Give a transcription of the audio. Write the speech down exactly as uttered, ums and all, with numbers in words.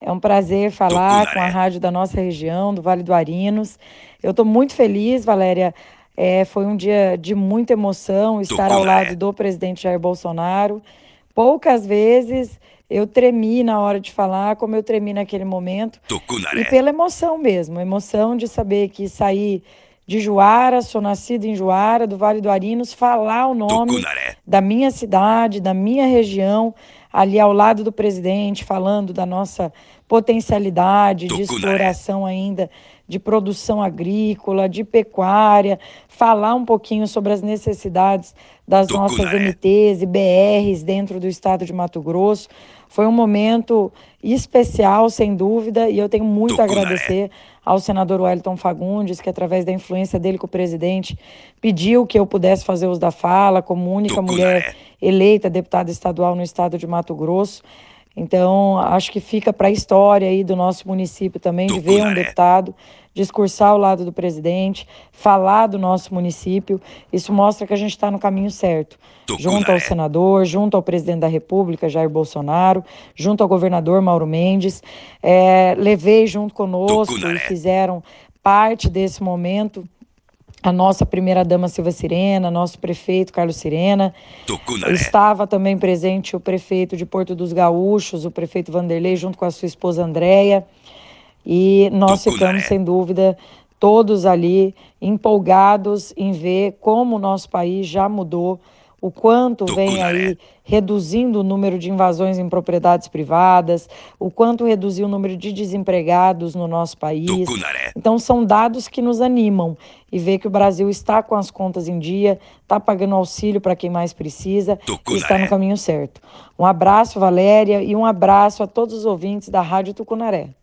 É um prazer falar Tucunaré. Com a rádio da nossa região, do Vale do Arinos. Eu estou muito feliz, Valéria. É, foi um dia de muita emoção estar Tucunaré. Ao lado do presidente Jair Bolsonaro. Poucas vezes eu tremi na hora de falar, como eu tremi naquele momento. Tucunaré. E pela emoção mesmo, emoção de saber que saí de Juara, sou nascido em Juara, do Vale do Arinos, falar o nome Tucunaré. Da minha cidade, da minha região, ali ao lado do presidente, falando da nossa potencialidade Tucunaré. De exploração ainda, de produção agrícola, de pecuária, falar um pouquinho sobre as necessidades das Tucunaré. Nossas M Tês e B Rs dentro do estado de Mato Grosso. Foi um momento especial, sem dúvida, e eu tenho muito Tucunaré. A agradecer ao senador Wellington Fagundes, que através da influência dele com o presidente, pediu que eu pudesse fazer uso da fala como única Tucunaré. Mulher eleita deputada estadual no estado de Mato Grosso. Então, acho que fica para a história aí do nosso município também, de ver um deputado discursar ao lado do presidente, falar do nosso município. Isso mostra que a gente está no caminho certo. Junto ao senador, junto ao presidente da República, Jair Bolsonaro, junto ao governador Mauro Mendes. É, levei junto conosco e fizeram parte desse momento a nossa primeira-dama Silva Sirena, nosso prefeito Carlos Sirena. Tucunaré. Estava também presente o prefeito de Porto dos Gaúchos, o prefeito Vanderlei, junto com a sua esposa Andréia. E nós Tucunaré. Ficamos, sem dúvida, todos ali empolgados em ver como o nosso país já mudou, o quanto Tucunaré. Vem aí reduzindo o número de invasões em propriedades privadas, o quanto reduziu o número de desempregados no nosso país. Tucunaré. Então são dados que nos animam e ver que o Brasil está com as contas em dia, está pagando auxílio para quem mais precisa Tucunaré. E está no caminho certo. Um abraço, Valéria, e um abraço a todos os ouvintes da Rádio Tucunaré.